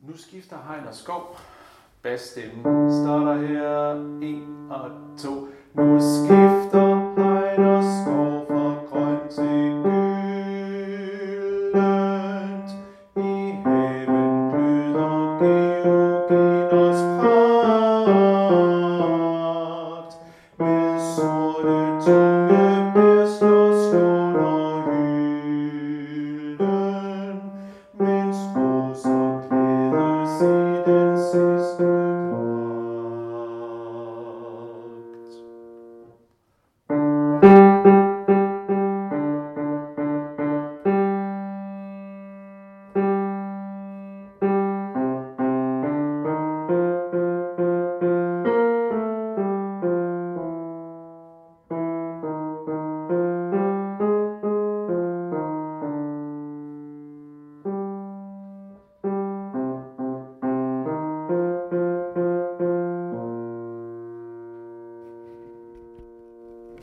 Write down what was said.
Nu skifter Heiner Skov. Bassstemme starter her. 1 og 2. Nu skifter